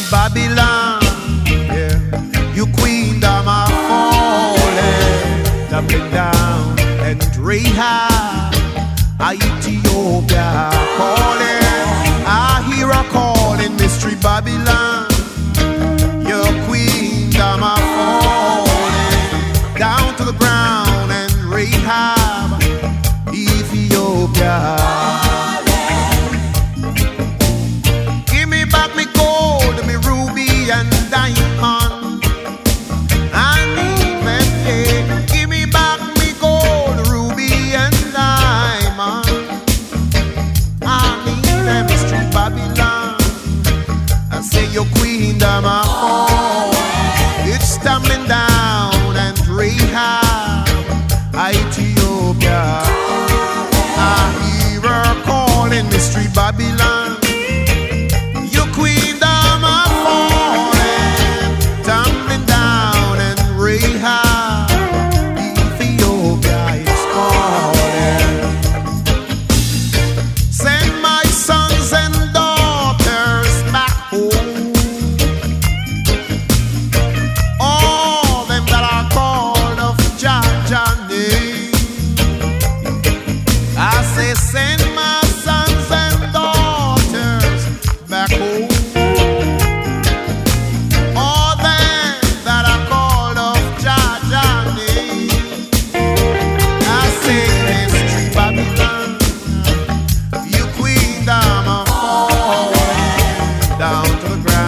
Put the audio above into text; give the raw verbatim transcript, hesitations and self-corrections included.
Babylon, yeah. You queendom are falling, tumbling down, and Rahab, Ethiopia calling. I hear a calling, mystery Babylon. Your queendom are falling down to the ground, and Rahab, Ethiopia. Give me back me gold, me ruby and diamond. I need me, yeah. Give me back me gold, ruby and diamond. I need them, mystery Babylon. I say your queendom are falling, it's tumbling down, and Rahab, Ethiopia. I hear her calling, mystery Babylon. Your queendom are falling, tumbling down, and Rahab, Ethiopia is calling. Send my sons and daughters back home, all them that are called of Jah name. I say send my sons and daughters back home, all them that are called of Jah name. I say mystery Babylon, you queendom are falling down to the ground.